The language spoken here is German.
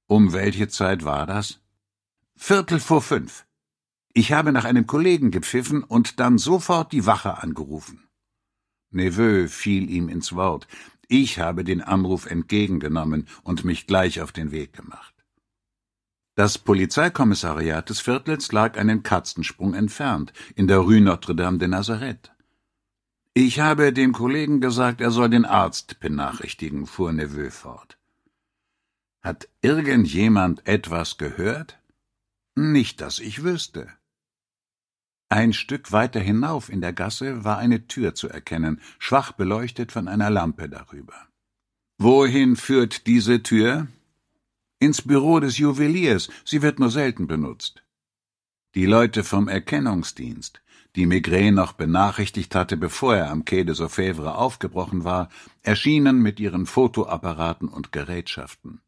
Um welche Zeit war das? 5:15. Ich habe nach einem Kollegen gepfiffen und dann sofort die Wache angerufen. Neveu fiel ihm ins Wort. Ich habe den Anruf entgegengenommen und mich gleich auf den Weg gemacht. Das Polizeikommissariat des Viertels lag einen Katzensprung entfernt, in der Rue Notre-Dame de Nazareth. Ich habe dem Kollegen gesagt, er soll den Arzt benachrichtigen, fuhr Neveu fort. Hat irgendjemand etwas gehört? Nicht, dass ich wüsste. Ein Stück weiter hinauf in der Gasse war eine Tür zu erkennen, schwach beleuchtet von einer Lampe darüber. Wohin führt diese Tür? Ins Büro des Juweliers, sie wird nur selten benutzt. Die Leute vom Erkennungsdienst, die Maigret noch benachrichtigt hatte, bevor er am Quai des Orfèvres aufgebrochen war, erschienen mit ihren Fotoapparaten und Gerätschaften.